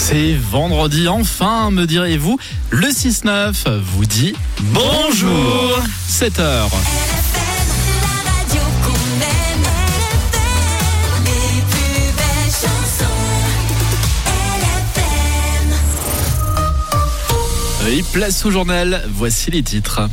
C'est vendredi, enfin, me direz-vous. Le 6-9 vous dit bonjour. 7h. Et place au journal, voici les titres.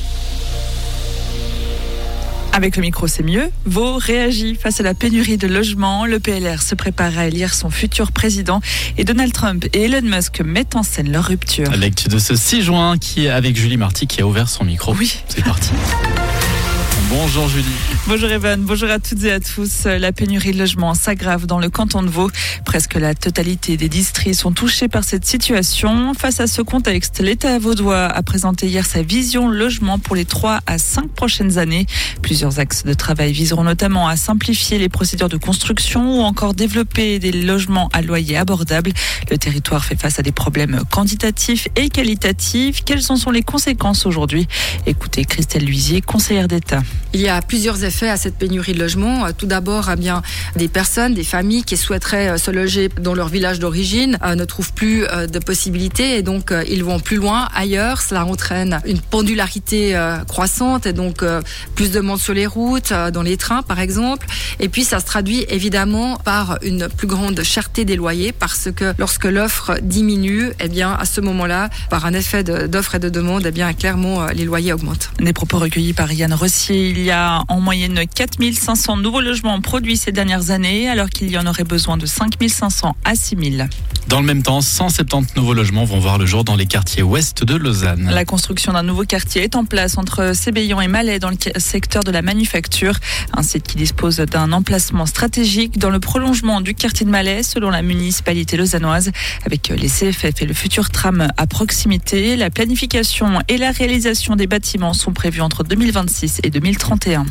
Avec le micro, c'est mieux. Vaud réagit face à la pénurie de logements. Le PLR se prépare à élire son futur président. Et Donald Trump et Elon Musk mettent en scène leur rupture. L'actu de ce 6 juin qui est avec Julie Marty qui a ouvert son micro. Oui. C'est parti. Bonjour Julie. Bonjour Evan, bonjour à toutes et à tous. La pénurie de logements s'aggrave dans le canton de Vaud. Presque la totalité des districts sont touchés par cette situation. Face à ce contexte, l'État vaudois a présenté hier sa vision logement pour les 3 à 5 prochaines années. Plusieurs axes de travail viseront notamment à simplifier les procédures de construction ou encore développer des logements à loyer abordable. Le territoire fait face à des problèmes quantitatifs et qualitatifs. Quelles en sont les conséquences aujourd'hui ? Écoutez Christelle Luisier, conseillère d'État. Il y a plusieurs effets à cette pénurie de logements. Tout d'abord, des personnes, des familles qui souhaiteraient se loger dans leur village d'origine ne trouvent plus de possibilités et donc ils vont plus loin, ailleurs. Cela entraîne une pendularité croissante et donc plus de monde sur les routes, dans les trains par exemple. Et puis ça se traduit évidemment par une plus grande cherté des loyers parce que lorsque l'offre diminue, à ce moment-là, par un effet d'offre et de demande, clairement les loyers augmentent. Des propos recueillis par Yann Rossier. Il y a en moyenne 4500 nouveaux logements produits ces dernières années, alors qu'il y en aurait besoin de 5500 à 6000. Dans le même temps, 170 nouveaux logements vont voir le jour dans les quartiers ouest de Lausanne. La construction d'un nouveau quartier est en place entre Sébéillon et Malais dans le secteur de la manufacture. Un site qui dispose d'un emplacement stratégique dans le prolongement du quartier de Malais, selon la municipalité lausannoise. Avec les CFF et le futur tram à proximité, la planification et la réalisation des bâtiments sont prévues entre 2026 et 2031.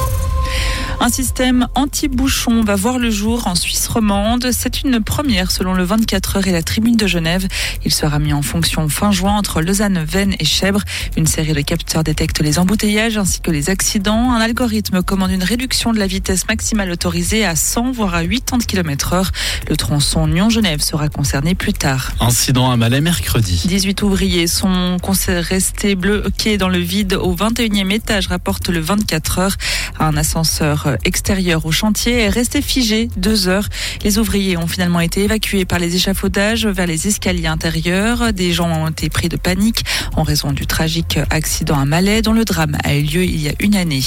Un système anti-bouchon va voir le jour en Suisse romande. C'est une première selon le 24 heures et la Tribune de Genève. Il sera mis en fonction fin juin entre Lausanne, Vennes et Chèvres. Une série de capteurs détecte les embouteillages ainsi que les accidents. Un algorithme commande une réduction de la vitesse maximale autorisée à 100 voire à 80 km/h. Le tronçon Nyon-Genève sera concerné plus tard. Incident à Malais mercredi. 18 ouvriers sont restés bloqués dans le vide au 21e étage, rapporte le 24 heures. Un ascenseur extérieur au chantier est resté figé 2 heures. Les ouvriers ont finalement été évacués par les échafaudages vers les escaliers intérieurs. Des gens ont été pris de panique en raison du tragique accident à Malais dont le drame a eu lieu il y a une année.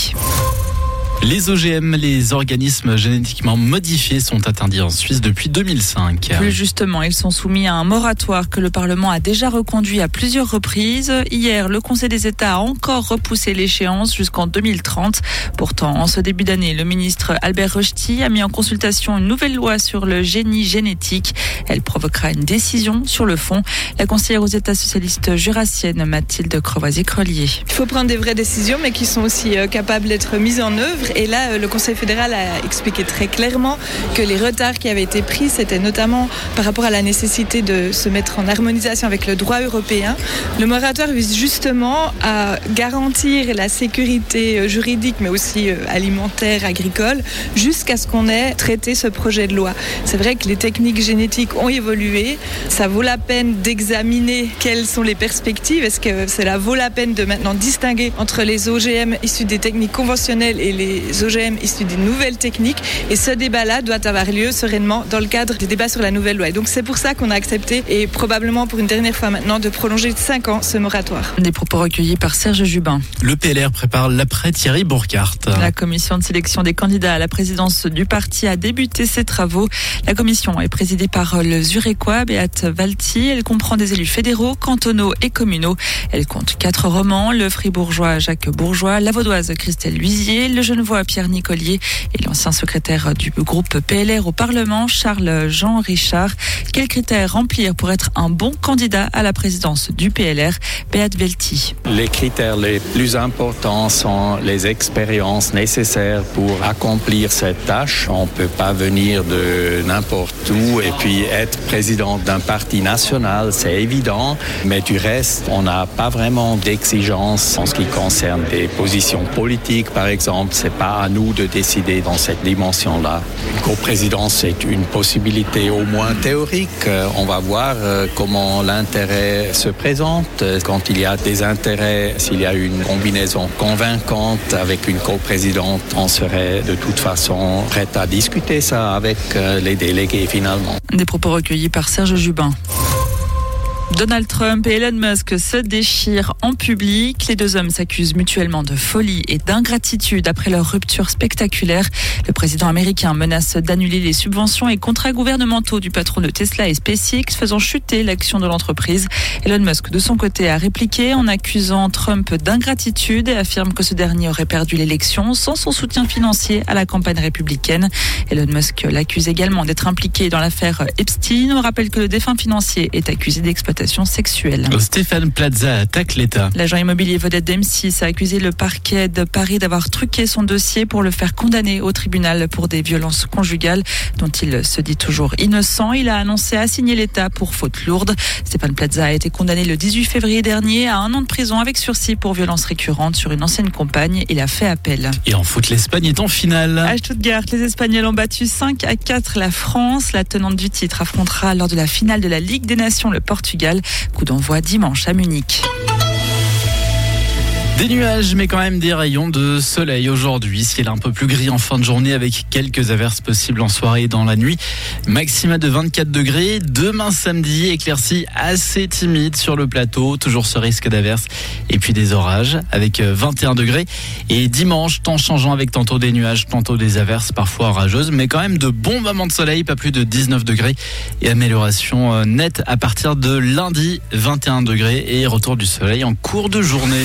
Les OGM, les organismes génétiquement modifiés, sont interdits en Suisse depuis 2005. Plus justement, ils sont soumis à un moratoire que le Parlement a déjà reconduit à plusieurs reprises. Hier, le Conseil des États a encore repoussé l'échéance jusqu'en 2030. Pourtant, en ce début d'année, le ministre Albert Rochety a mis en consultation une nouvelle loi sur le génie génétique. Elle provoquera une décision sur le fond. La conseillère aux États socialistes jurassiennes, Mathilde Crevoisier-Crelier. Il faut prendre des vraies décisions, mais qui sont aussi capables d'être mises en œuvre. Et là, le Conseil fédéral a expliqué très clairement que les retards qui avaient été pris, c'était notamment par rapport à la nécessité de se mettre en harmonisation avec le droit européen. Le moratoire vise justement à garantir la sécurité juridique, mais aussi alimentaire, agricole, jusqu'à ce qu'on ait traité ce projet de loi. C'est vrai que les techniques génétiques ont évolué. Ça vaut la peine d'examiner quelles sont les perspectives. Est-ce que cela vaut la peine de maintenant distinguer entre les OGM issus des techniques conventionnelles et les OGM issus des nouvelles techniques, et ce débat-là doit avoir lieu sereinement dans le cadre des débats sur la nouvelle loi. Et donc c'est pour ça qu'on a accepté, et probablement pour une dernière fois maintenant, de prolonger de 5 ans ce moratoire. Des propos recueillis par Serge Jubin. Le PLR prépare l'après Thierry Burkhardt. La commission de sélection des candidats à la présidence du parti a débuté ses travaux. La commission est présidée par le Zurécois Beat Valti. Elle comprend des élus fédéraux, cantonaux et communaux. Elle compte 4 romans, le fribourgeois Jacques Bourgeois, la vaudoise Christelle Luisier, le genevois Pierre Nicolier et l'ancien secrétaire du groupe PLR au Parlement, Charles-Jean Richard. Quels critères remplir pour être un bon candidat à la présidence du PLR ? Beat Valti. Les critères les plus importants sont les expériences nécessaires pour accomplir cette tâche. On ne peut pas venir de n'importe où et puis être président d'un parti national, c'est évident. Mais du reste, on n'a pas vraiment d'exigence en ce qui concerne des positions politiques, par exemple. C'est pas à nous de décider dans cette dimension-là. Une coprésidence, c'est une possibilité au moins théorique. On va voir comment l'intérêt se présente. Quand il y a des intérêts, s'il y a une combinaison convaincante avec une coprésidente, on serait de toute façon prêt à discuter ça avec les délégués finalement. Des propos recueillis par Serge Jubin. Donald Trump et Elon Musk se déchirent en public. Les deux hommes s'accusent mutuellement de folie et d'ingratitude après leur rupture spectaculaire. Le président américain menace d'annuler les subventions et contrats gouvernementaux du patron de Tesla et SpaceX, faisant chuter l'action de l'entreprise. Elon Musk, de son côté, a répliqué en accusant Trump d'ingratitude et affirme que ce dernier aurait perdu l'élection sans son soutien financier à la campagne républicaine. Elon Musk l'accuse également d'être impliqué dans l'affaire Epstein. On rappelle que le défunt financier est accusé d'exploitation sexuelle. Stéphane Plaza attaque l'État. L'agent immobilier vedette d'M6 a accusé le parquet de Paris d'avoir truqué son dossier pour le faire condamner au tribunal pour des violences conjugales dont il se dit toujours innocent. Il a annoncé assigner l'État pour faute lourde. Stéphane Plaza a été condamné le 18 février dernier à 1 an de prison avec sursis pour violences récurrentes sur une ancienne compagne. Il a fait appel. Et en foot, l'Espagne est en finale. À Stuttgart, les Espagnols ont battu 5-4 la France. La tenante du titre affrontera lors de la finale de la Ligue des Nations le Portugal. Coup d'envoi dimanche à Munich. Des nuages, mais quand même des rayons de soleil aujourd'hui. Ciel un peu plus gris en fin de journée avec quelques averses possibles en soirée et dans la nuit. Maxima de 24 degrés. Demain samedi, éclaircies assez timides sur le plateau. Toujours ce risque d'averses et puis des orages avec 21 degrés. Et dimanche, temps changeant avec tantôt des nuages, tantôt des averses, parfois orageuses. Mais quand même de bons moments de soleil, pas plus de 19 degrés. Et amélioration nette à partir de lundi, 21 degrés. Et retour du soleil en cours de journée.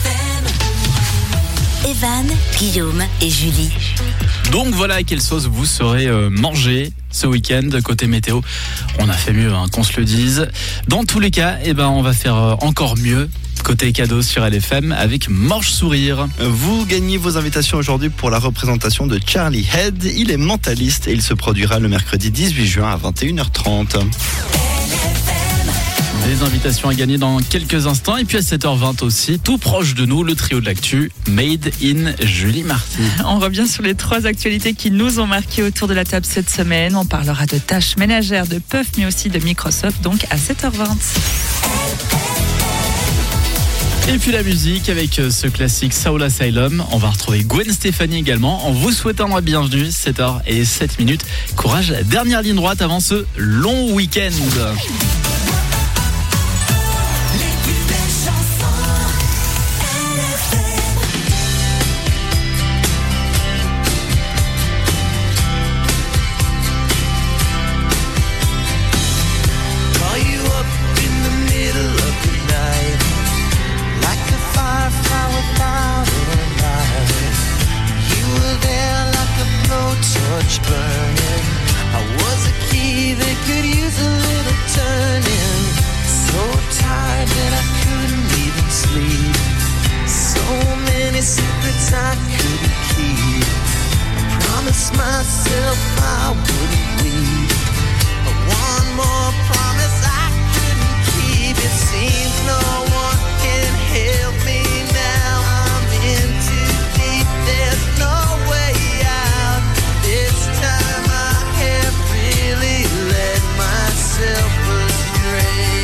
Evan, Guillaume et Julie. Donc voilà quelle sauce vous saurez manger ce week-end. Côté météo, on a fait mieux qu'on se le dise. Dans tous les cas, on va faire encore mieux. Côté cadeau sur LFM avec Manche Sourire. Vous gagnez vos invitations aujourd'hui pour la représentation de Charlie Head. Il est mentaliste et il se produira le mercredi 18 juin à 21h30. Des invitations à gagner dans quelques instants. Et puis à 7h20 aussi, tout proche de nous, le trio de l'actu, Made in Julie Marty. On revient sur les 3 actualités qui nous ont marqué autour de la table cette semaine. On parlera de tâches ménagères, de Puff, mais aussi de Microsoft, donc à 7h20. Et puis la musique avec ce classique Soul Asylum. On va retrouver Gwen Stefani également en vous souhaitant la bienvenue. 7h07. Courage, dernière ligne droite avant ce long week-end. Myself I wouldn't leave. One more promise I couldn't keep. It seems no one can help me now. I'm in too deep. There's no way out. This time I have really let myself astray.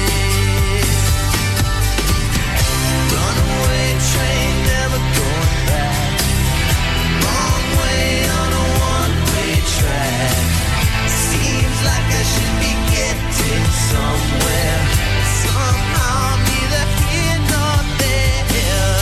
Runaway train, never going back. Wrong way on a track. Seems like I should be getting somewhere. Somehow neither here nor there.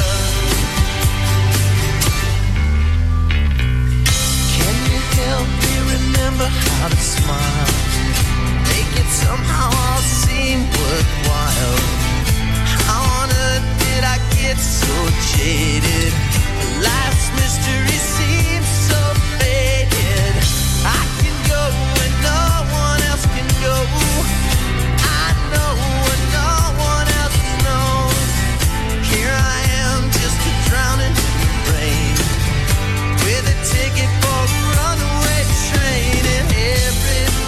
Can you help me remember how to smile? Make it somehow all seem worthwhile. How on earth did I get so jaded? Life's mystery seems so faded. I can go where no one else can go. I know what no one else knows. Here I am just drowning in the rain, with a ticket for a runaway train, and everything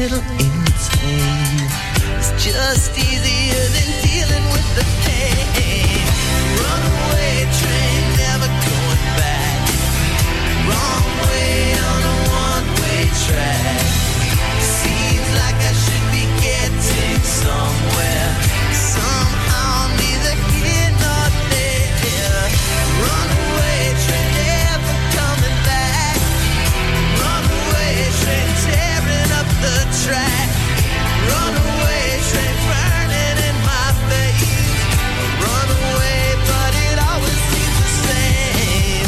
little insane. It's just easier than dealing with the pain. Runaway train, never going back. Wrong way on a one-way track. Seems like I should be getting somewhere. Somehow I'm neither here nor there. Runaway train, never coming back. Runaway train, tearing up the track. Runaway train, burning in my face. A runaway, but it always seems the same.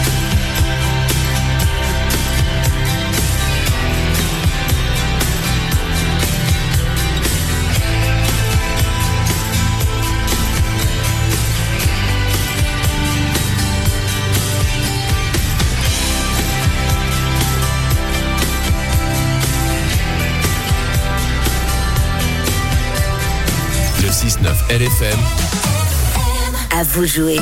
Le 6-9 LFM. À vous jouer.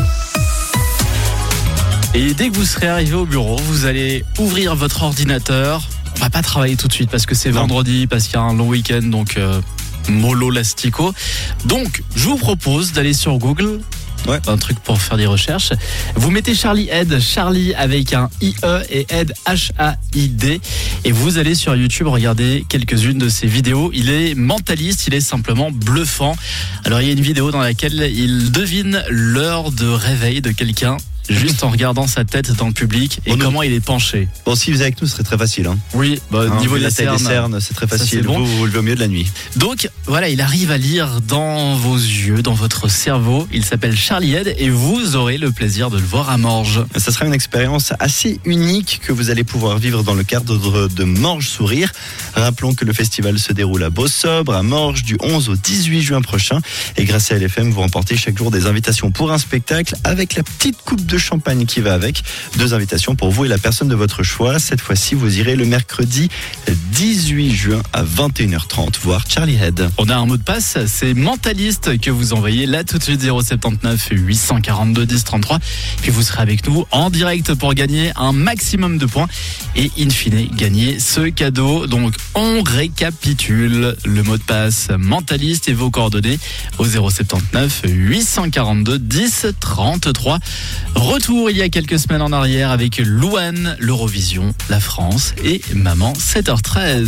Et dès que vous serez arrivé au bureau, vous allez ouvrir votre ordinateur. On va pas travailler tout de suite parce que c'est vendredi, parce qu'il y a un long week-end, donc mollo lastico. Donc, je vous propose d'aller sur Google. Ouais. Un truc pour faire des recherches. Vous mettez Charlie Head, Charlie avec un IE et Head H-A-I-D. Et vous allez sur YouTube regarder quelques-unes de ses vidéos. Il est mentaliste, il est simplement bluffant. Alors il y a une vidéo dans laquelle il devine l'heure de réveil de quelqu'un juste en regardant sa tête dans le public et comment il est penché. Bon, si vous êtes avec nous, ce serait très facile. Hein. Oui, niveau de la des taille des cernes, c'est très facile. Bon. Vous le levez au milieu de la nuit. Donc, voilà, il arrive à lire dans vos yeux, dans votre cerveau. Il s'appelle Charlie Head et vous aurez le plaisir de le voir à Morges. Ça sera une expérience assez unique que vous allez pouvoir vivre dans le cadre de Morges Sourire. Rappelons que le festival se déroule à Beausobre, à Morges, du 11 au 18 juin prochain. Et grâce à LFM, vous remportez chaque jour des invitations pour un spectacle avec la petite coupe de champagne qui va avec. 2 invitations pour vous et la personne de votre choix. Cette fois-ci, vous irez le mercredi 18 juin à 21h30 voir Charlie Head. On a un mot de passe, c'est mentaliste que vous envoyez là tout de suite 079 842 10 33. Puis vous serez avec nous en direct pour gagner un maximum de points et in fine gagner ce cadeau. Donc on récapitule le mot de passe mentaliste et vos coordonnées au 079 842 10 33. Retour il y a quelques semaines en arrière avec Louane, l'Eurovision, la France et Maman 7h13.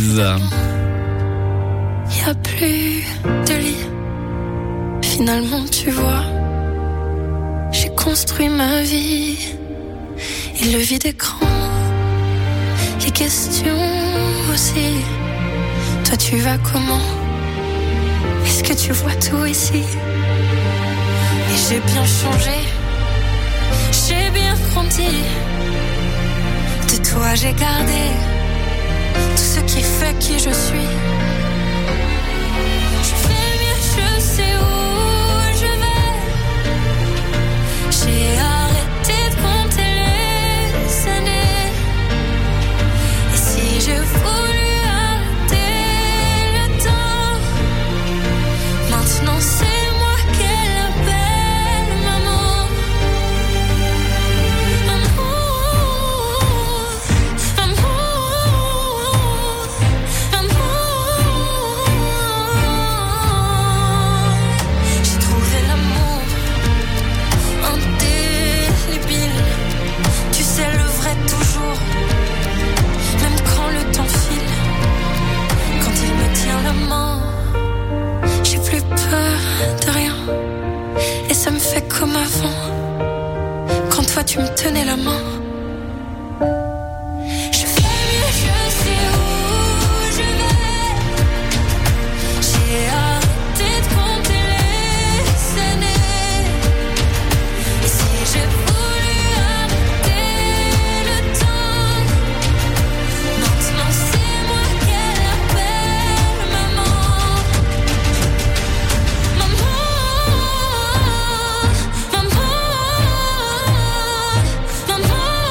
Y a plus de lit. Finalement tu vois, j'ai construit ma vie et le vide écran, les questions aussi. Toi tu vas comment? Est-ce que tu vois tout ici? Et j'ai bien changé, j'ai bien grandi. De toi j'ai gardé tout ce qui fait qui je suis. Je fais mieux, je sais où je vais. J'ai arrêté de compter les années. Et si je voulais arrêter le temps, maintenant c'est moi qu'elle appelle maman. J'ai trouvé l'amour indélébile. Tu sais le vrai toujours, même quand le temps file. Quand il me tient la main, j'ai plus peur de rien. Et ça me fait comme avant, quand toi tu me tenais la main. Je fais mieux, je sais où je vais. J'ai arrêté de compter les années. Et si j'ai voulu arrêter le temps, maintenant c'est moi qu'elle appelle maman. Maman, maman, maman.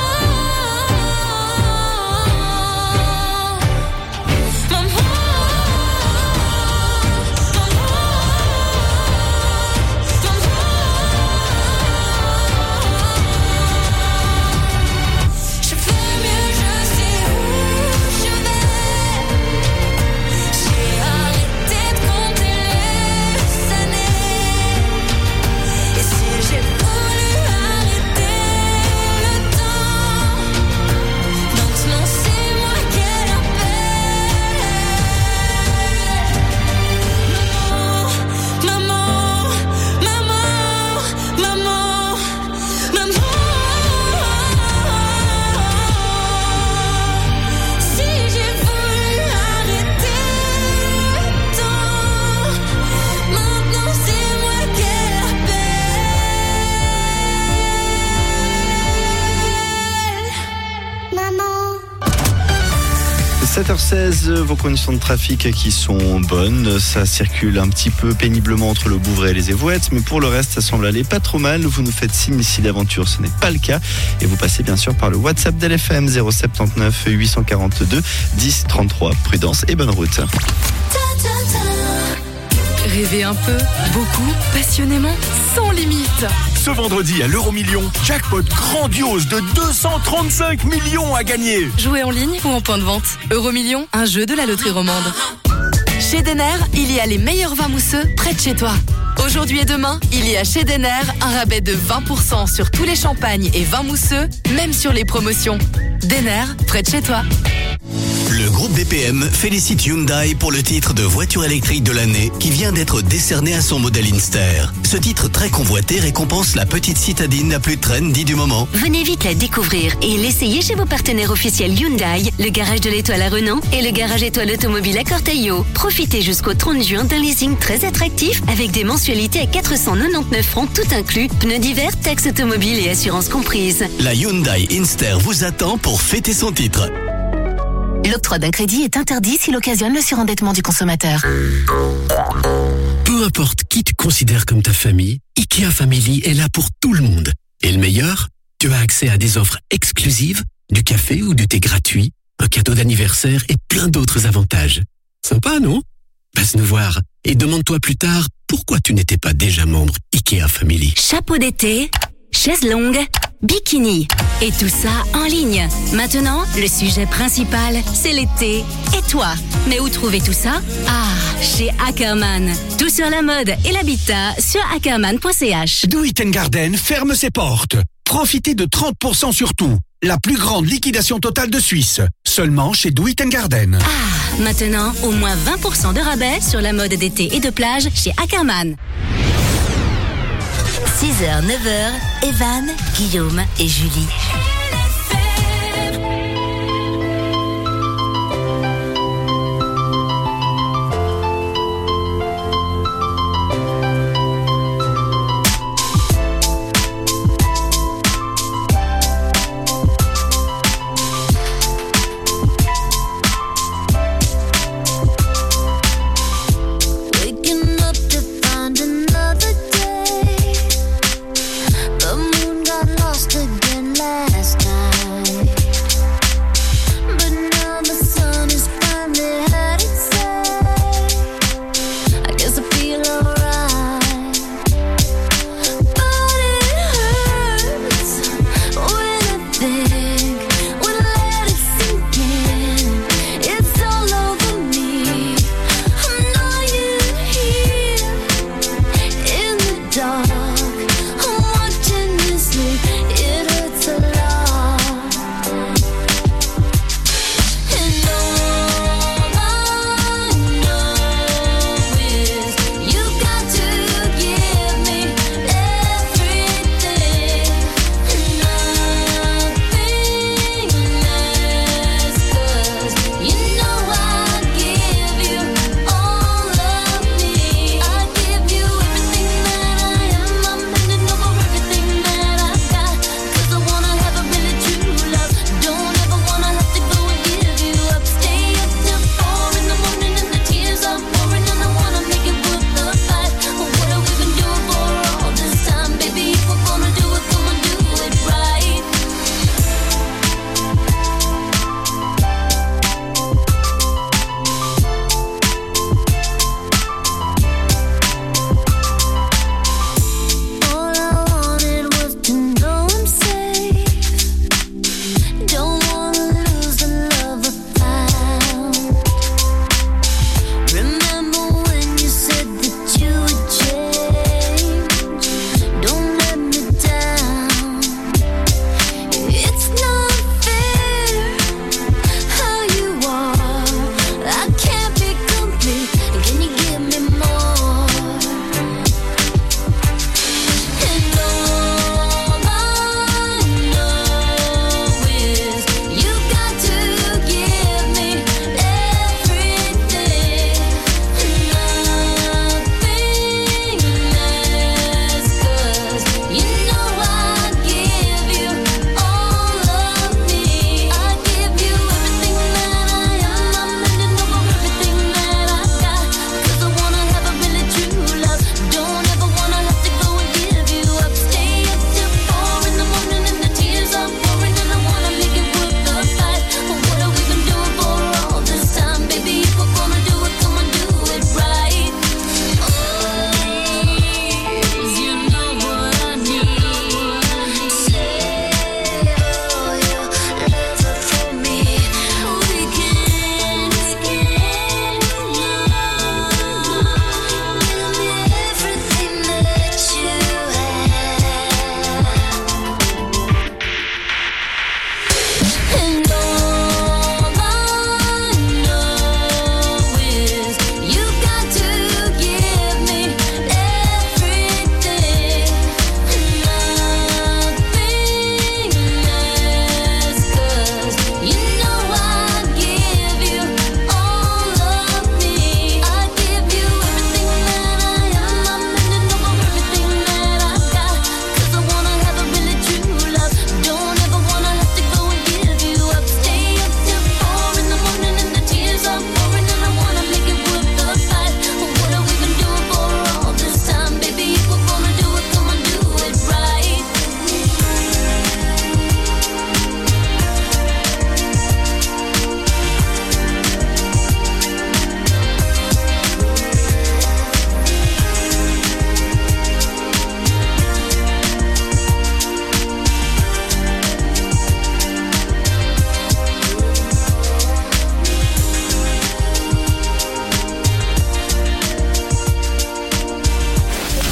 7h16, vos conditions de trafic qui sont bonnes. Ça circule un petit peu péniblement entre le Bouvray et les Évouettes, mais pour le reste, ça semble aller pas trop mal. Vous nous faites signe si d'aventure ce n'est pas le cas. Et vous passez bien sûr par le WhatsApp d'LFM 079 842 10 33. Prudence et bonne route. Rêvez un peu, beaucoup, passionnément, sans limite. Ce vendredi à l'Euromillion, jackpot grandiose de 235 millions à gagner. Jouez en ligne ou en point de vente. Euromillion, un jeu de la loterie romande. Chez Denner, il y a les meilleurs vins mousseux près de chez toi. Aujourd'hui et demain, il y a chez Denner un rabais de 20% sur tous les champagnes et vins mousseux, même sur les promotions. Denner, près de chez toi. Le groupe BPM félicite Hyundai pour le titre de voiture électrique de l'année qui vient d'être décerné à son modèle Inster. Ce titre très convoité récompense la petite citadine la plus trendy du moment. Venez vite la découvrir et l'essayer chez vos partenaires officiels Hyundai, le garage de l'Étoile à Renan et le garage Étoile Automobile à Corteillo. Profitez jusqu'au 30 juin d'un leasing très attractif avec des mensualités à 499 francs tout inclus, pneus d'hiver, taxes automobiles et assurances comprises. La Hyundai Inster vous attend pour fêter son titre. L'octroi d'un crédit est interdit s'il occasionne le surendettement du consommateur. Peu importe qui tu considères comme ta famille, IKEA Family est là pour tout le monde. Et le meilleur, tu as accès à des offres exclusives, du café ou du thé gratuit, un cadeau d'anniversaire et plein d'autres avantages. Sympa, non? Passe nous voir et demande-toi plus tard pourquoi tu n'étais pas déjà membre IKEA Family. Chapeau d'été, chaise longue, bikini. Et tout ça en ligne. Maintenant, le sujet principal, c'est l'été. Et toi? Mais où trouver tout ça? Ah, chez Ackerman. Tout sur la mode et l'habitat sur ackerman.ch. Do It Garden ferme ses portes. Profitez de 30% sur tout. La plus grande liquidation totale de Suisse. Seulement chez Do It Garden. Ah, maintenant, au moins 20% de rabais sur la mode d'été et de plage chez Ackerman. 6h, 9h, Evan, Guillaume et Julie. Lost again last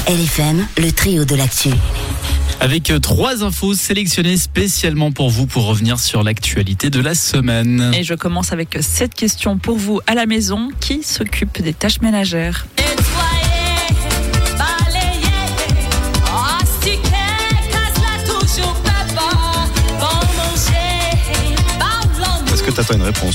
LFM, le trio de l'actu. Avec 3 infos sélectionnées spécialement pour vous pour revenir sur l'actualité de la semaine. Et je commence avec cette question pour vous à la maison. Qui s'occupe des tâches ménagères ? Est-ce que t'attends une réponse?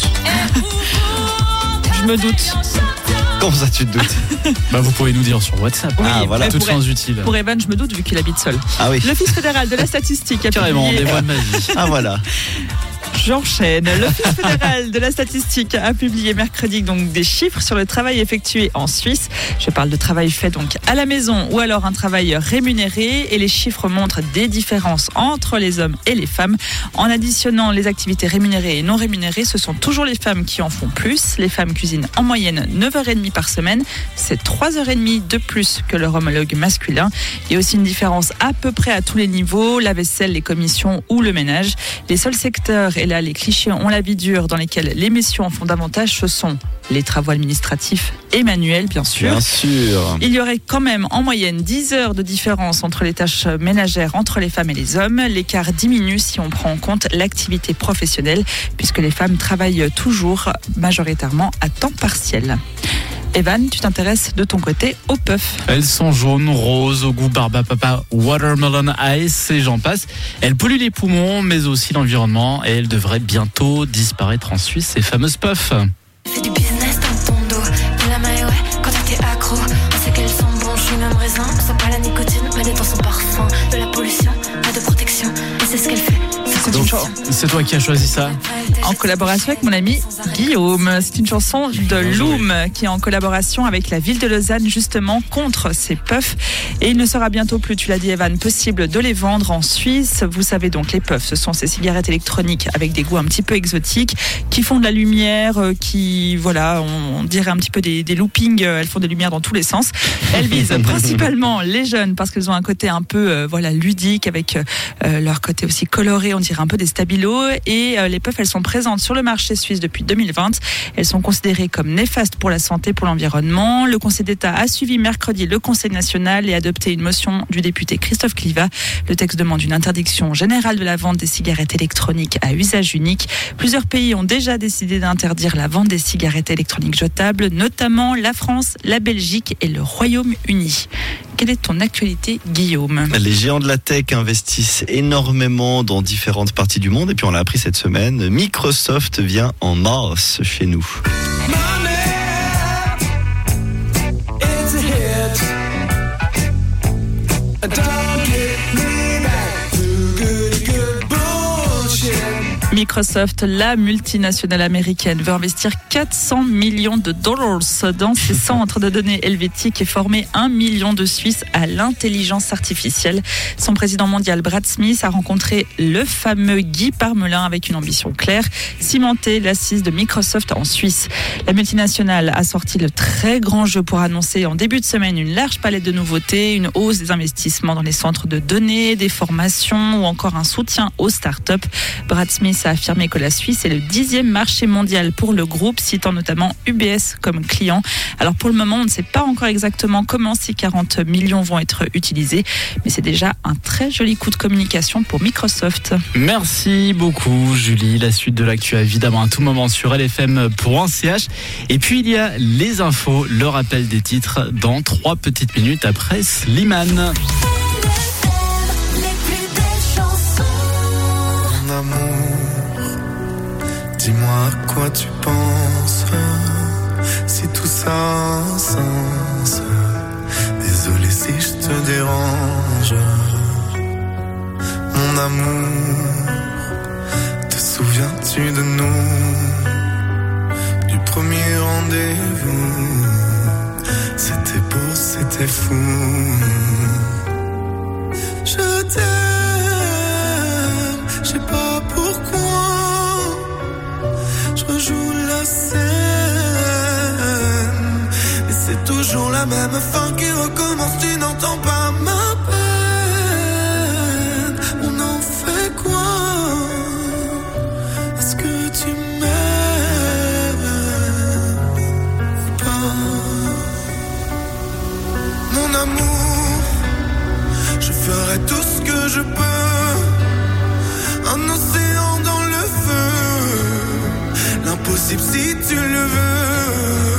Je me doute. Comment ça, tu te doutes? Vous pouvez nous dire sur WhatsApp. Oui, voilà. Toutes fins utiles. Pour Evan, je me doute vu qu'il habite seul. Ah oui. L'Office fédéral de la statistique a Carrément, publié... des voix de ma vie. Ah voilà. J'enchaîne. L'Office fédéral de la statistique a publié mercredi donc des chiffres sur le travail effectué en Suisse. Je parle de travail fait donc à la maison ou alors un travail rémunéré, et les chiffres montrent des différences entre les hommes et les femmes. En additionnant les activités rémunérées et non rémunérées, ce sont toujours les femmes qui en font plus. Les femmes cuisinent en moyenne 9h30 par semaine. C'est 3h30 de plus que leur homologue masculin. Il y a aussi une différence à peu près à tous les niveaux, la vaisselle, les commissions ou le ménage. Les seuls secteurs, et là les clichés ont la vie dure, dans lesquels les messieurs en font davantage, ce sont les travaux administratifs et manuels, bien sûr. Bien sûr. Il y aurait quand même en moyenne 10 heures de différence entre les tâches ménagères entre les femmes et les hommes. L'écart diminue si on prend en compte l'activité professionnelle, puisque les femmes travaillent toujours majoritairement à temps partiel. Evan, tu t'intéresses de ton côté aux puffs. Elles sont jaunes, roses, au goût barbapapa, watermelon ice et j'en passe. Elles polluent les poumons, mais aussi l'environnement, et elles devraient bientôt disparaître en Suisse, ces fameuses puffs. Fais du business dans ton dos. De la maille, ouais, quand t'es accro. On sait qu'elles sont bonnes, je suis même raisin. On sent pas la nicotine, mais elle est dans son parfum. De la pollution, pas de protection. Et c'est ce qu'elle fait. C'est toi qui as choisi ça? En collaboration avec mon ami Guillaume. C'est une chanson de Loom qui est en collaboration avec la ville de Lausanne justement contre ces puffs. Et il ne sera bientôt plus, tu l'as dit Evan, possible de les vendre en Suisse. Vous savez donc, les puffs, ce sont ces cigarettes électroniques avec des goûts un petit peu exotiques qui font de la lumière, qui, voilà, on dirait un petit peu des loopings. Elles font des lumières dans tous les sens. Elles visent principalement les jeunes parce qu'elles ont un côté un peu ludique avec leur côté aussi coloré, on dirait un peu des stabilos, et les puffs, elles sont présentes sur le marché suisse depuis 2020. Elles sont considérées comme néfastes pour la santé, pour l'environnement. Le Conseil d'État a suivi mercredi le Conseil national et adopté une motion du député Christophe Cliva. Le texte demande une interdiction générale de la vente des cigarettes électroniques à usage unique. Plusieurs pays ont déjà décidé d'interdire la vente des cigarettes électroniques jetables, notamment la France, la Belgique et le Royaume-Uni. Quelle est ton actualité, Guillaume? Les géants de la tech investissent énormément dans différentes parties du monde, et puis on l'a appris cette semaine, Microsoft vient en mars chez nous. Microsoft, la multinationale américaine, veut investir 400 millions de dollars dans ses centres de données helvétiques et former 1 million de Suisses à l'intelligence artificielle. Son président mondial, Brad Smith, a rencontré le fameux Guy Parmelin avec une ambition claire, cimenter l'assise de Microsoft en Suisse. La multinationale a sorti le très grand jeu pour annoncer en début de semaine une large palette de nouveautés, une hausse des investissements dans les centres de données, des formations ou encore un soutien aux startups. Brad Smith a affirmé que la Suisse est le 10e marché mondial pour le groupe, citant notamment UBS comme client. Alors pour le moment, on ne sait pas encore exactement comment ces 40 millions vont être utilisés, mais c'est déjà un très joli coup de communication pour Microsoft. Merci beaucoup Julie. La suite de l'actu évidemment à tout moment sur lfm.ch. Et puis il y a les infos, le rappel des titres dans 3 petites minutes après Slimane. Dis-moi à quoi tu penses, si tout ça a un sens. Désolé si je te dérange. Mon amour, te souviens-tu de nous, du premier rendez-vous? C'était beau, c'était fou. Je t'aime, je sais pas pourquoi. Je joue la scène, et c'est toujours la même fin qui recommence. Tu n'entends pas ma peine. On en fait quoi? Est-ce que tu m'aimes pas? Mon amour, je peux. Un océan dans le feu. L'impossible si tu le veux.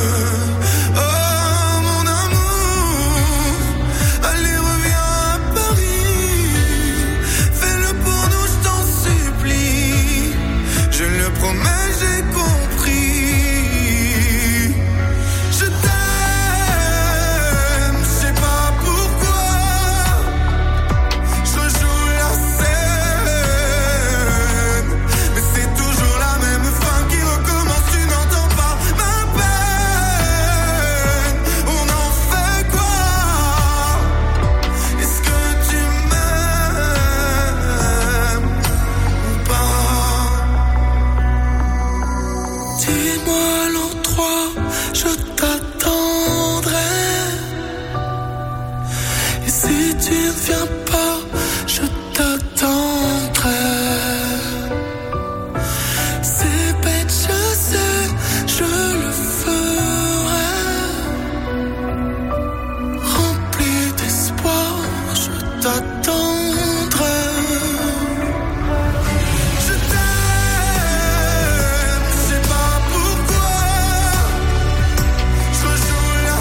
Oh mon amour, allez reviens à Paris. Fais-le pour nous, je t'en supplie. Je le promets, j'ai compris. Je t'aime, je sais pas pourquoi. Je rejoue la scène, mais c'est toujours la même fin qui recommence. Tu n'entends pas ma peine. On en fait quoi? Est-ce que tu m'aimes ou pas? Dis-moi l'endroit, je t'attendrai. Et si tu ne viens pas, je t'attendrai. C'est bête, je sais, je le ferai. Rempli d'espoir, je t'attendrai. Je t'aime, je sais pas pourquoi. Je rejoue la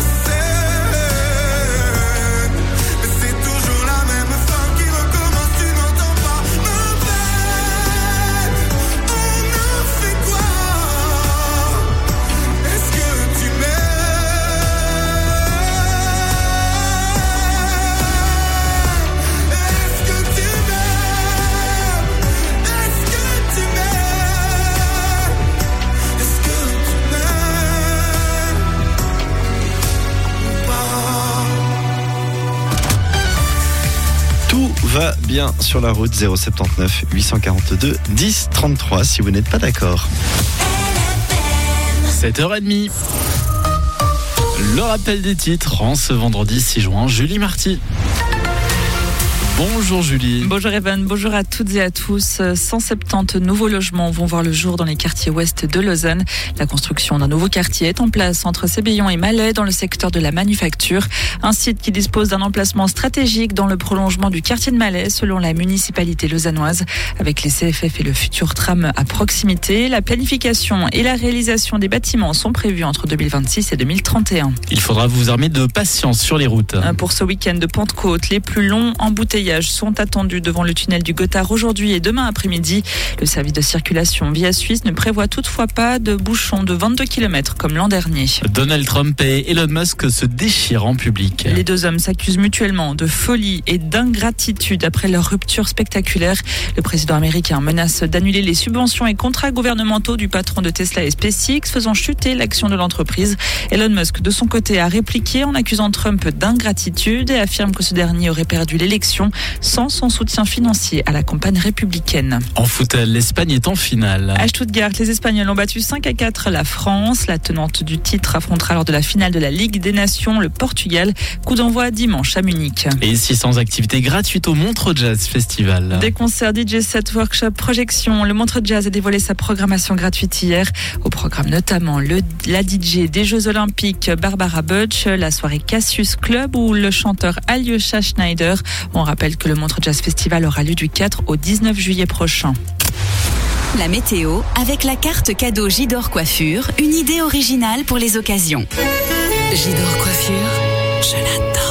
scène, mais c'est toujours la même fin qui recommence. Tu n'entends pas ma peine. On en fait quoi? Est-ce que tu m'aimes? Est-ce que tu m'aimes? Est-ce que tu m'aimes? Est-ce que tu m'aimes ou pas? Tout va bien sur la route. 079 842 10 33 si vous n'êtes pas d'accord. 7h30. Le rappel des titres en ce vendredi 6 juin. Julie Marty. Bonjour Julie. Bonjour Evan, bonjour à toutes et à tous. 170 nouveaux logements vont voir le jour dans les quartiers ouest de Lausanne. La construction d'un nouveau quartier est en place entre Sébillon et Malais dans le secteur de la manufacture. Un site qui dispose d'un emplacement stratégique dans le prolongement du quartier de Malais selon la municipalité lausannoise. Avec les CFF et le futur tram à proximité, la planification et la réalisation des bâtiments sont prévus entre 2026 et 2031. Il faudra vous armer de patience sur les routes. Pour ce week-end de Pentecôte, les plus longs embouteillages sont attendus devant le tunnel du Gothard aujourd'hui et demain après-midi. Le service de circulation Via Suisse ne prévoit toutefois pas de bouchons de 22 km comme l'an dernier. Donald Trump et Elon Musk se déchirent en public. Les deux hommes s'accusent mutuellement de folie et d'ingratitude après leur rupture spectaculaire. Le président américain menace d'annuler les subventions et contrats gouvernementaux du patron de Tesla et SpaceX, faisant chuter l'action de l'entreprise. Elon Musk, de son côté, a répliqué en accusant Trump d'ingratitude et affirme que ce dernier aurait perdu l'élection sans son soutien financier à la campagne républicaine. En foot, l'Espagne est en finale. À Stuttgart, les Espagnols ont battu 5-4 la France. La tenante du titre affrontera lors de la finale de la Ligue des Nations le Portugal. Coup d'envoi dimanche à Munich. Et 600 activités gratuites au Montreux Jazz Festival. Des concerts, DJ set, workshop, projections. Le Montreux Jazz a dévoilé sa programmation gratuite hier. Au programme notamment la DJ des Jeux Olympiques Barbara Butch, la soirée Cassius Club ou le chanteur Alyosha Schneider. On rappelle que le Montreux Jazz Festival aura lieu du 4 au 19 juillet prochain. La météo avec la carte cadeau J-D'Or Coiffure, une idée originale pour les occasions. J-D'Or Coiffure, je l'adore.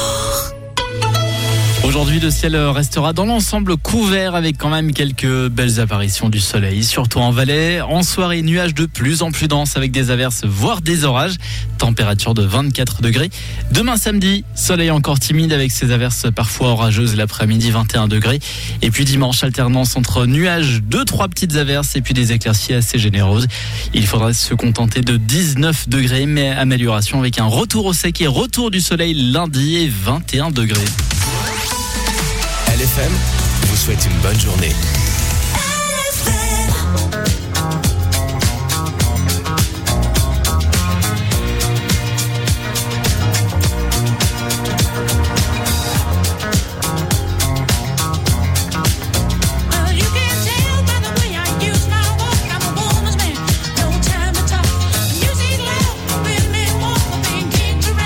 Aujourd'hui, le ciel restera dans l'ensemble couvert avec quand même quelques belles apparitions du soleil, surtout en Valais. En soirée, nuages de plus en plus denses avec des averses, voire des orages. Température de 24 degrés. Demain samedi, soleil encore timide avec ces averses parfois orageuses l'après-midi, 21 degrés. Et puis dimanche, alternance entre nuages, 2-3 petites averses et puis des éclaircies assez généreuses. Il faudra se contenter de 19 degrés, mais amélioration avec un retour au sec et retour du soleil lundi et 21 degrés. LFM vous souhaite une bonne journée.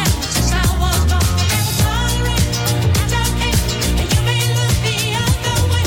The way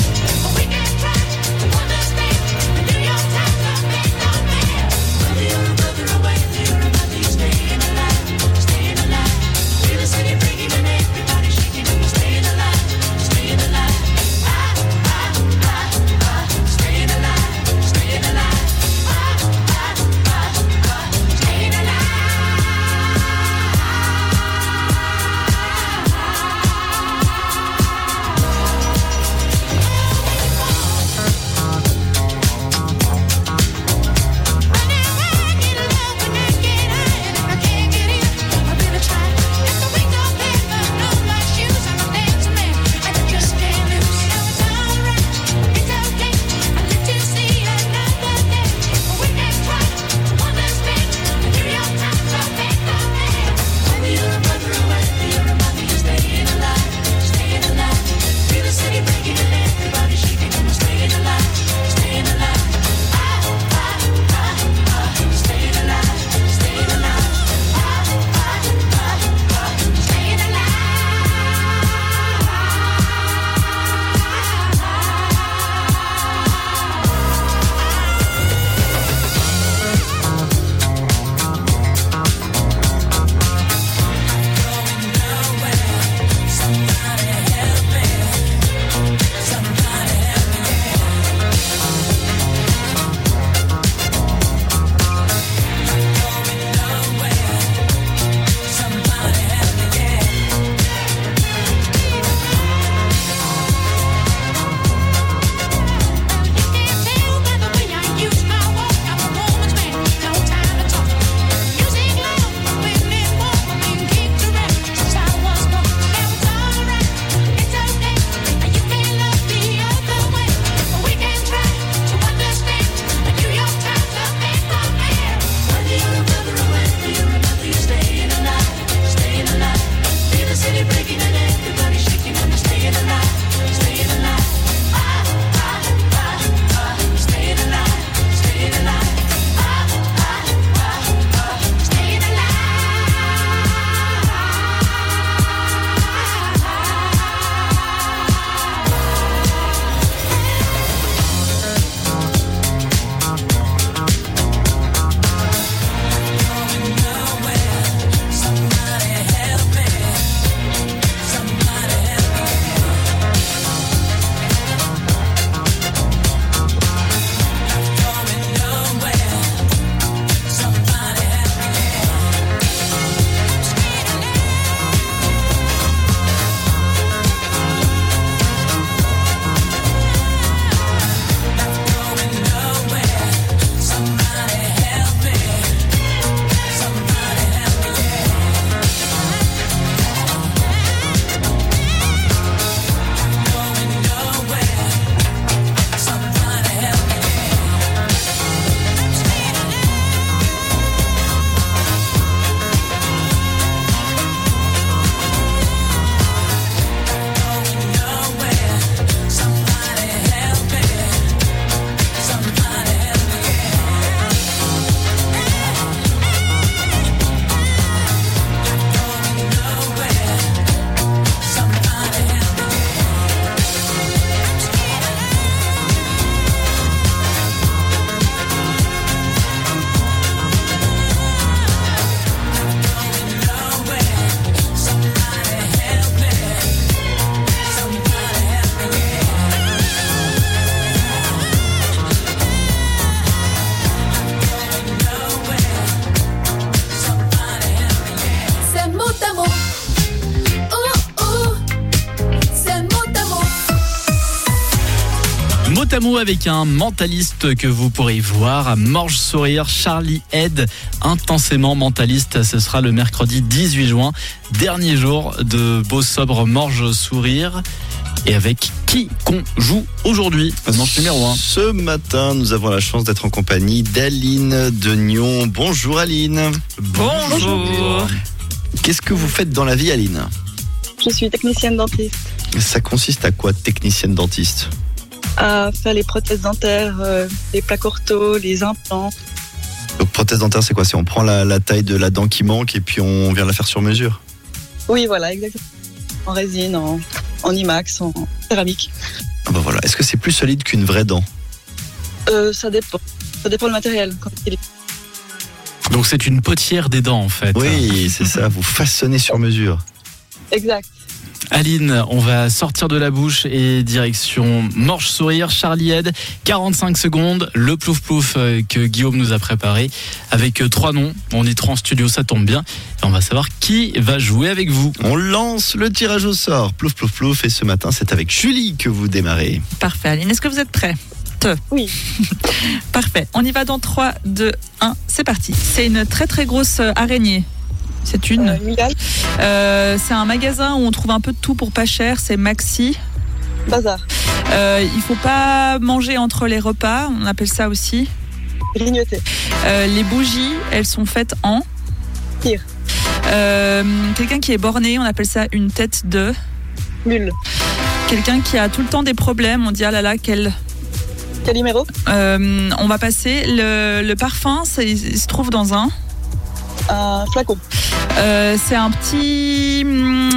Octamo avec un mentaliste que vous pourrez voir à Morges Sourire, Charlie Head, intensément mentaliste. Ce sera le mercredi 18 juin, dernier jour de Beau Sobre Morges Sourire. Et avec qui qu'on joue aujourd'hui, manche numéro 1. Ce matin, nous avons la chance d'être en compagnie d'Aline de Nyon. Bonjour Aline. Bonjour. Qu'est-ce que vous faites dans la vie, Aline ? Je suis technicienne dentiste. Ça consiste à quoi, technicienne dentiste ? À faire les prothèses dentaires, les plaques ortho, les implants. Donc prothèse dentaire, c'est quoi ? C'est on prend la taille de la dent qui manque et puis on vient la faire sur mesure ? Oui, voilà, exactement. En résine, en IMAX, en céramique. Ah bah voilà. Est-ce que c'est plus solide qu'une vraie dent ? Ça dépend. Ça dépend du matériel. Donc c'est une potière des dents en fait. Oui, c'est ça. Vous façonnez sur mesure. Exact. Aline, on va sortir de la bouche et direction Morges Sourire, Charlie Head, 45 secondes, le plouf plouf que Guillaume nous a préparé avec 3 noms. On est 3 en studio, ça tombe bien. Et on va savoir qui va jouer avec vous. On lance le tirage au sort, plouf plouf plouf, et ce matin c'est avec Julie que vous démarrez. Parfait, Aline, est-ce que vous êtes prêts ? Oui. Parfait, on y va dans 3, 2, 1, c'est parti. C'est une très très grosse araignée. C'est une. C'est un magasin où on trouve un peu de tout pour pas cher. C'est Maxi. Bazar. Il faut pas manger entre les repas. On appelle ça aussi. Grignoter. Les bougies, elles sont faites en. Cire. Quelqu'un qui est borné, on appelle ça une tête de. Mule. Quelqu'un qui a tout le temps des problèmes. On dit ah là là quel. Calimero. On va passer le parfum. Il se trouve dans un flacon. C'est un petit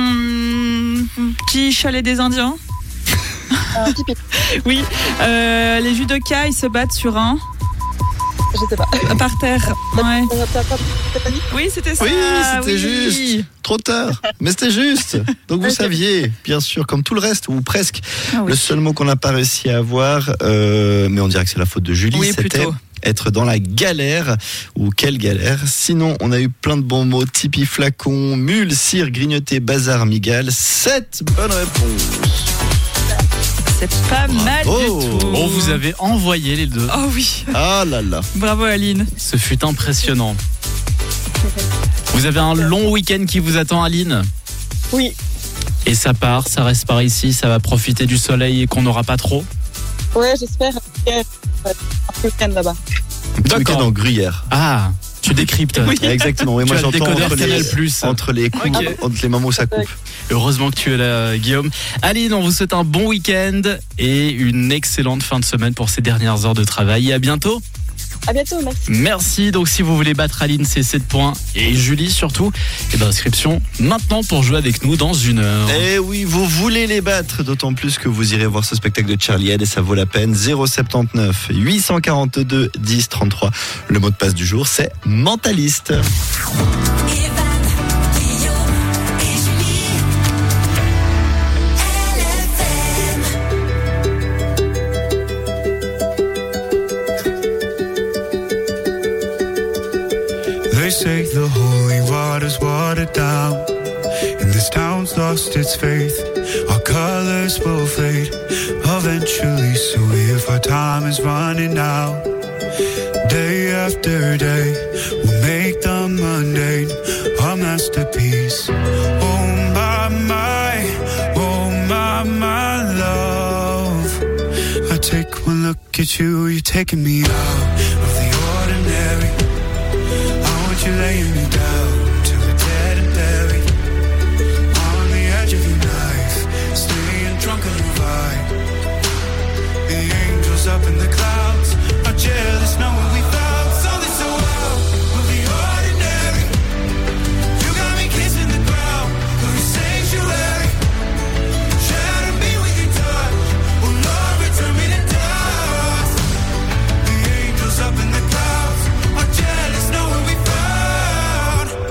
chalet des Indiens. Un tipi. Oui. Les judokas, ils se battent sur un. Je sais pas. Par terre. Ouais. Oui, c'était ça. Oui, c'était juste. Trop tard. Mais c'était juste. Donc vous saviez, bien sûr, comme tout le reste, ou presque. Ah oui. Le seul mot qu'on n'a pas réussi à avoir, mais on dirait que c'est la faute de Julie, oui, c'était plutôt. Être dans la galère. Ou quelle galère. Sinon, on a eu plein de bons mots. Tipi, flacon, mule, cire, grignoter, bazar, migale. 7 bonnes réponses. C'est pas mal du tout. On vous avait envoyé les deux. Oh oui. Ah là là. Bravo Aline. Ce fut impressionnant. Vous avez un long week-end qui vous attend, Aline ? Oui. Et ça part, ça reste par ici, ça va profiter du soleil et qu'on n'aura pas trop ? Ouais, j'espère. Un week-end là-bas. Un petit week-end en gruyère. Ah, tu décryptes. Oui. Exactement. Oui, moi j'entends entre les coups, Okay. entre les moments où ça coupe. Heureusement que tu es là, Guillaume. Aline, on vous souhaite un bon week-end et une excellente fin de semaine pour ces dernières heures de travail. Et à bientôt. À bientôt, merci. Merci. Donc, si vous voulez battre Aline, c'est 7 points. Et Julie, surtout, et inscription maintenant pour jouer avec nous dans 1 heure. Eh oui, vous voulez les battre, d'autant plus que vous irez voir ce spectacle de Charlie Head et ça vaut la peine. 079 842 10 33. Le mot de passe du jour, c'est mentaliste. They say the holy water's watered down, and this town's lost its faith. Our colors will fade eventually, so if our time is running out, day after day, we'll make the mundane our masterpiece. Oh my love, I take one look at you, you're taking me out of the ordinary. You're laying me down till we're dead and buried on the edge of your knife, staying drunk on your vibe. The angels up in the clouds are jealous knowing we found something so wild. We're the ordinary. You got me kissing the ground of your sanctuary. Shatter me with your touch, oh Lord, return me to dust. The angels up in the clouds are jealous knowing we found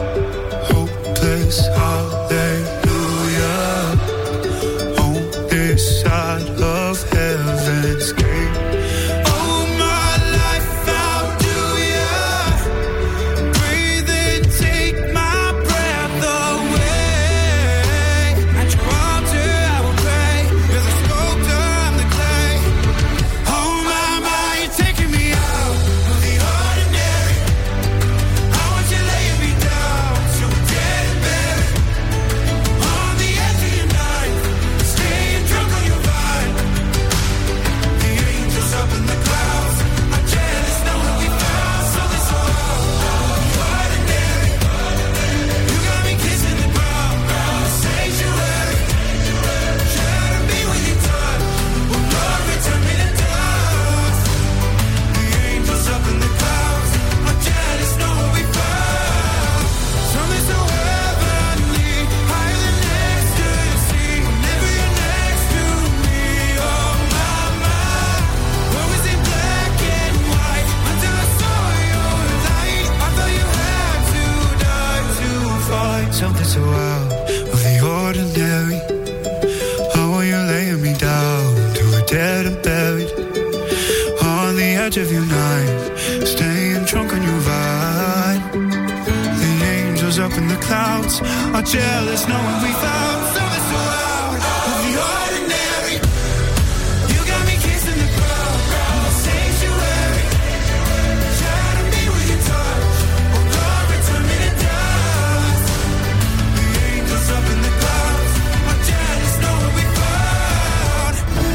something so out of the ordinary. How are you laying me down to a dead and buried on the edge of your knife, staying drunk on your vine. The angels up in the clouds are jealous knowing we found something so out of the ordinary. You got me kissing the crowd in the sanctuary, trying to be with your touch, oh glory, turn me to dust. The angels up in the clouds are jealous knowing we found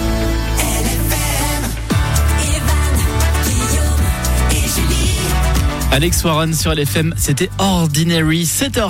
LFM. Evan, Guillaume et Julie. Alex Warren sur LFM, c'était Ordinary,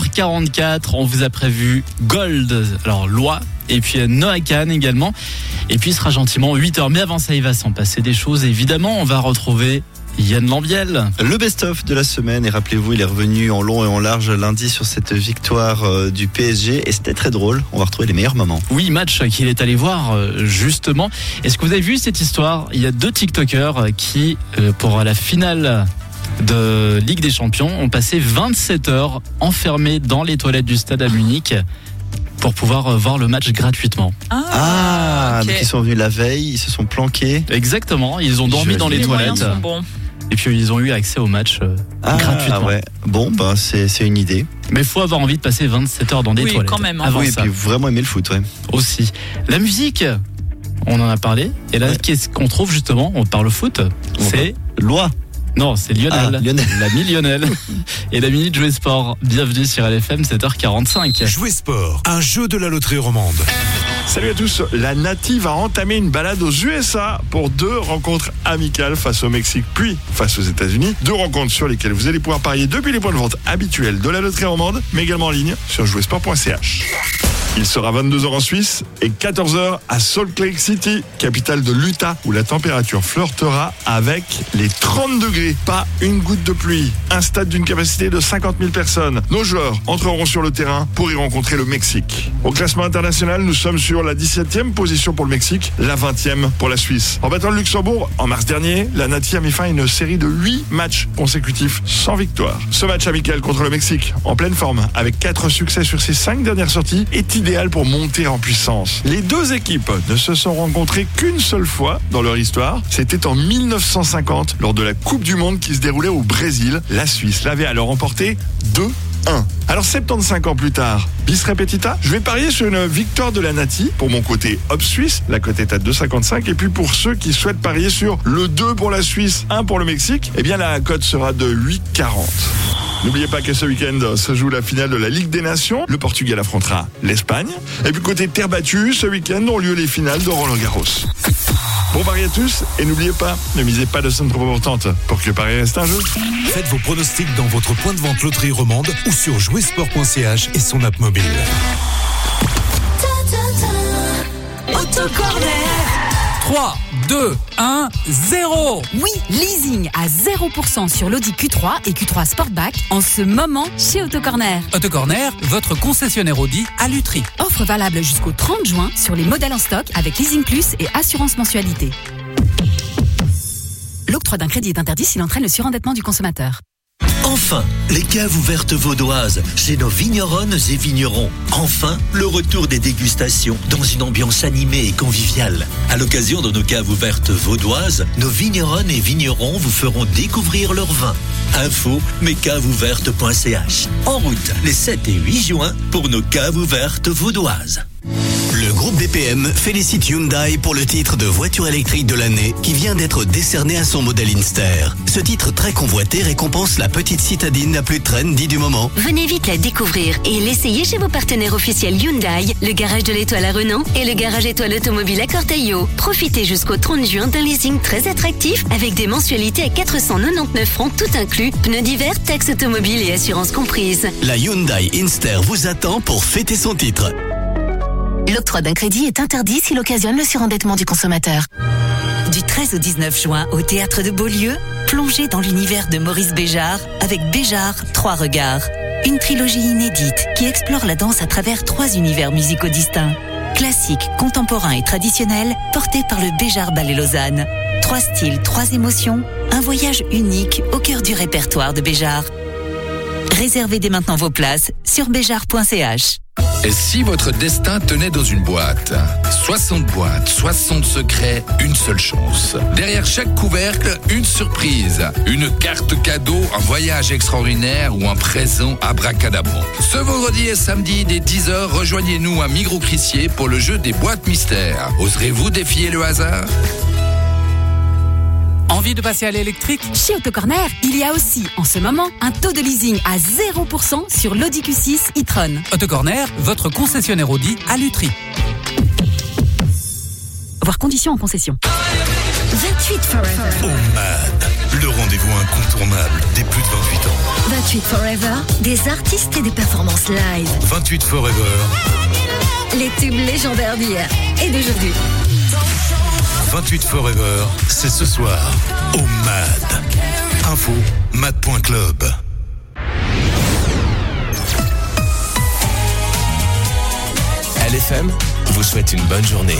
7h44, on vous a prévu Gold, alors Loi, et puis Noah Kahan également, et puis il sera gentiment 8h, mais avant ça il va s'en passer des choses, évidemment, on va retrouver Yann Lambiel. Le best-of de la semaine, et rappelez-vous, il est revenu en long et en large lundi sur cette victoire du PSG, et c'était très drôle, on va retrouver les meilleurs moments. Oui, match qu'il est allé voir justement. Est-ce que vous avez vu cette histoire ? Il y a 2 TikTokers qui, pour la finale de Ligue des Champions, ont passé 27 heures enfermés dans les toilettes du stade à Munich pour pouvoir voir le match gratuitement. Ah, donc ils sont venus la veille, ils se sont planqués. Exactement, ils ont dormi dans les toilettes. Et puis ils ont eu accès au match gratuitement. Ouais. Bon, bah c'est une idée. Mais il faut avoir envie de passer 27 heures dans des toilettes. Quand même. Avant oui, ça. et puis vraiment aimer le foot, ouais. Aussi. La musique, on en a parlé. Et là, qu'est-ce qu'on trouve justement ? On parle foot. C'est Loi. Non, c'est Lionel. Lionel. L'ami Lionel. Et la minute Jouer Sport. Bienvenue sur LFM, 7h45. Jouer Sport, un jeu de la loterie romande. Salut à tous, la Nati va entamer une balade aux USA pour 2 rencontres amicales face au Mexique puis face aux États-Unis. 2 rencontres sur lesquelles vous allez pouvoir parier depuis les points de vente habituels de la loterie romande, mais également en ligne sur jouersport.ch. Il sera 22h en Suisse et 14h à Salt Lake City, capitale de l'Utah, où la température flirtera avec les 30 degrés. Pas une goutte de pluie. Un stade d'une capacité de 50 000 personnes. Nos joueurs entreront sur le terrain pour y rencontrer le Mexique. Au classement international, nous sommes sur la 17e position pour le Mexique, la 20e pour la Suisse. En battant le Luxembourg, en mars dernier, la Nati a mis fin à une série de 8 matchs consécutifs sans victoire. Ce match amical contre le Mexique, en pleine forme, avec 4 succès sur ses 5 dernières sorties, est idéal pour monter en puissance. Les 2 équipes ne se sont rencontrées qu'une seule fois dans leur histoire. C'était en 1950, lors de la Coupe du Monde qui se déroulait au Brésil. La Suisse l'avait alors emporté 2-1. Alors 75 ans plus tard, bis repetita, je vais parier sur une victoire de la Nati pour mon côté Hop Suisse, la cote est à 2,55, et puis pour ceux qui souhaitent parier sur le 2 pour la Suisse, 1 pour le Mexique, eh bien la cote sera de 8,40. N'oubliez pas que ce week-end se joue la finale de la Ligue des Nations. Le Portugal affrontera l'Espagne. Et puis côté terre battue, ce week-end ont lieu les finales de Roland-Garros. Bon pari à tous, et n'oubliez pas, ne misez pas de somme trop importante pour que pari reste un jeu. Faites vos pronostics dans votre point de vente loterie romande ou sur jouersport.ch et son app mobile. Autocorner. 3, 2, 1, 0. Oui, leasing à 0% sur l'Audi Q3 et Q3 Sportback en ce moment chez Autocorner. Autocorner, votre concessionnaire Audi à Lutry. Offre valable jusqu'au 30 juin sur les modèles en stock avec leasing plus et assurance mensualité. L'octroi d'un crédit est interdit s'il entraîne le surendettement du consommateur. Enfin, les caves ouvertes vaudoises, chez nos vigneronnes et vignerons. Enfin, le retour des dégustations dans une ambiance animée et conviviale. À l'occasion de nos caves ouvertes vaudoises, nos vigneronnes et vignerons vous feront découvrir leur vin. Info, mescavesouvertes.ch. En route les 7 et 8 juin pour nos caves ouvertes vaudoises. Le groupe BPM félicite Hyundai pour le titre de voiture électrique de l'année qui vient d'être décerné à son modèle Inster. Ce titre très convoité récompense la petite citadine la plus trendy du moment. Venez vite la découvrir et l'essayer chez vos partenaires officiels Hyundai, le garage de l'Étoile à Renan et le garage Étoile Automobile à Corteillo. Profitez jusqu'au 30 juin d'un leasing très attractif avec des mensualités à 499 francs tout inclus, pneus d'hiver, taxes automobiles et assurances comprises. La Hyundai Inster vous attend pour fêter son titre. L'octroi d'un crédit est interdit s'il occasionne le surendettement du consommateur. Du 13 au 19 juin au Théâtre de Beaulieu, plongez dans l'univers de Maurice Béjart avec Béjart, 3 regards. Une trilogie inédite qui explore la danse à travers 3 univers musicaux distincts. Classique, contemporain et traditionnel, porté par le Béjart Ballet Lausanne. 3 styles, 3 émotions, un voyage unique au cœur du répertoire de Béjart. Réservez dès maintenant vos places sur béjar.ch. Et si votre destin tenait dans une boîte ? 60 boîtes, 60 secrets, une seule chance. Derrière chaque couvercle, une surprise. Une carte cadeau, un voyage extraordinaire ou un présent abracadabrant. Ce vendredi et samedi, dès 10h, rejoignez-nous à Migros-Crissier pour le jeu des boîtes mystères. Oserez-vous défier le hasard ? Envie de passer à l'électrique ? Chez Autocorner, il y a aussi, en ce moment, un taux de leasing à 0% sur l'Audi Q6 e-tron. Autocorner, votre concessionnaire Audi à Lutry. Voir conditions en concession. 28 Forever. Oh Mad, le rendez-vous incontournable des plus de 28 ans. 28 Forever, des artistes et des performances live. 28 Forever. Les tubes légendaires d'hier et d'aujourd'hui. 28 Forever, c'est ce soir au MAD. Info, mad.club. LFM vous souhaite une bonne journée.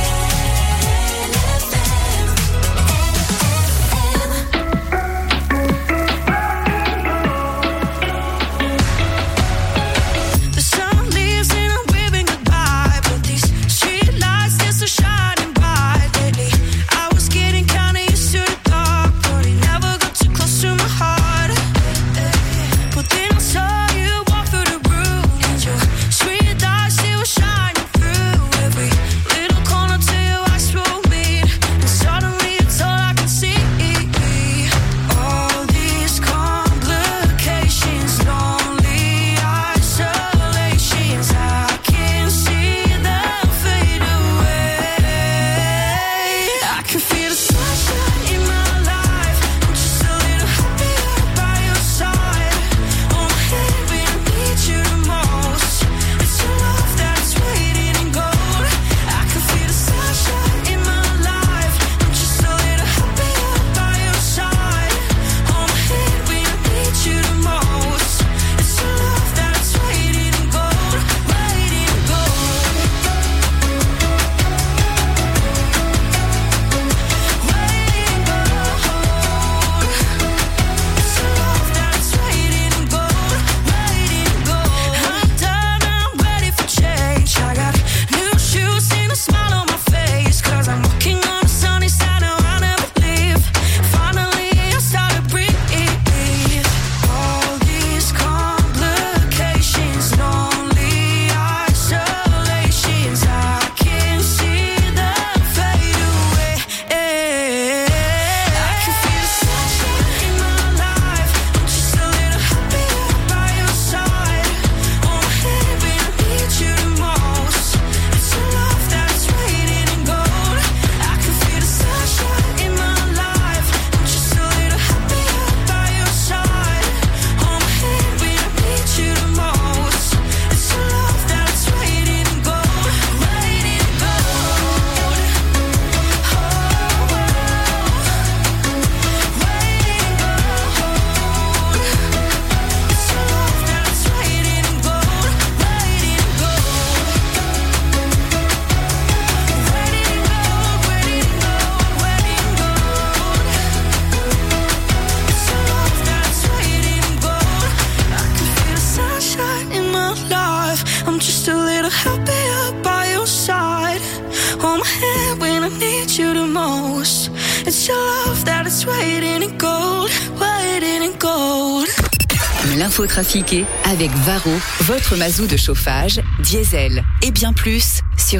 L'info trafiquée avec Varro, votre mazou de chauffage, diesel et bien plus sur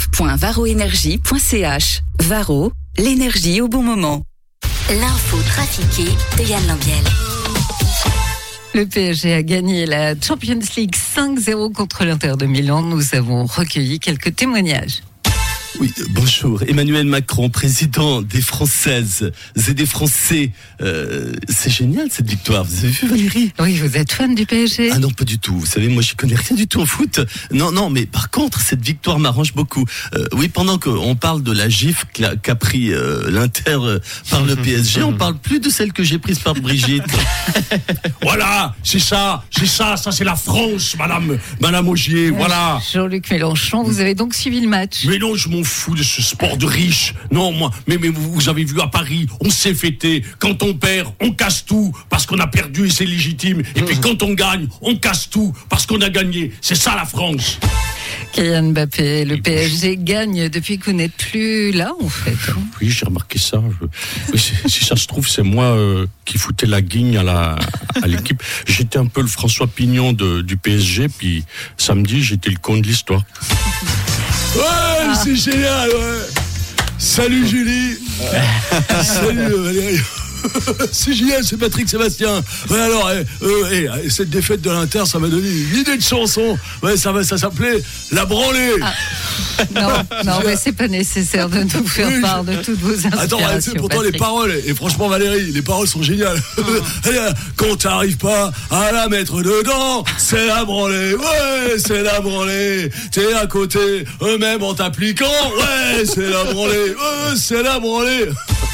shop.varroenergie.ch. Varro, l'énergie au bon moment. L'info trafiquée de Yann Lambiel. Le PSG a gagné la Champions League 5-0 contre l'Inter de Milan. Nous avons recueilli quelques témoignages. Oui, bonjour. Emmanuel Macron, président des Françaises et des Français. C'est génial cette victoire. Vous avez vu Valérie ? Oui, vous êtes fan du PSG ? Ah non, pas du tout. Vous savez, moi je connais rien du tout en foot. Non, mais par contre, cette victoire m'arrange beaucoup. Oui, pendant qu'on parle de la gifle qu'a pris l'Inter par le PSG, on parle plus de celle que j'ai prise par Brigitte. Voilà, c'est ça c'est la France, Madame Augier, voilà. Jean-Luc Mélenchon, vous avez donc suivi le match ? Mais non, je m'en complètement fou de ce sport de riche. Non, moi, mais vous avez vu à Paris, on s'est fêté. Quand on perd, on casse tout parce qu'on a perdu et c'est légitime. Et puis quand on gagne, on casse tout parce qu'on a gagné. C'est ça la France. Kylian Mbappé, le PSG gagne depuis que vous n'êtes plus là, en fait. Oui, j'ai remarqué ça. Si ça se trouve, c'est moi qui foutais la guigne à l'équipe. J'étais un peu le François Pignon du PSG, puis samedi, j'étais le con de l'histoire. Ouais, c'est génial, ouais. Salut Julie. Salut Valérie. C'est génial, c'est Patrick Sébastien. Ouais, alors, cette défaite de l'Inter, ça m'a donné une idée de chanson. Ouais, ça s'appelait La Branlée. Non, mais c'est pas nécessaire de nous faire part de toutes vos inspirations. Attends, pourtant Patrick. Les paroles, et franchement Valérie, les paroles sont géniales. Quand t'arrives pas à la mettre dedans, c'est la branlée. Ouais, c'est la branlée. T'es à côté, eux-mêmes en t'appliquant. Ouais, c'est la branlée. Ouais, c'est la branlée.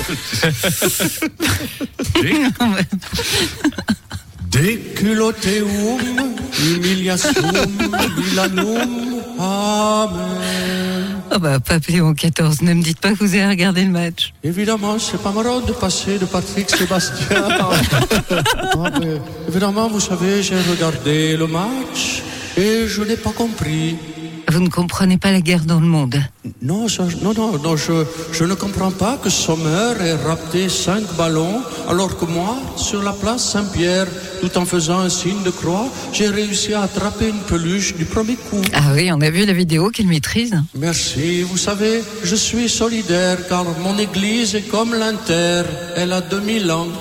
Déculotteum, humiliation, milanum, amen. Ah bah, Papillon 14, ne me dites pas que vous avez regardé le match. Évidemment, c'est pas marrant de passer de Patrick Sébastien. Évidemment, vous savez, j'ai regardé le match et je n'ai pas compris. Vous ne comprenez pas la guerre dans le monde. Non, je ne comprends pas que Sommer ait rapté 5 ballons, alors que moi, sur la place Saint-Pierre, tout en faisant un signe de croix, j'ai réussi à attraper une peluche du premier coup. Ah oui, on a vu la vidéo qu'il maîtrise. Merci, vous savez, je suis solidaire, car mon église est comme l'Inter, elle a 2000 ans.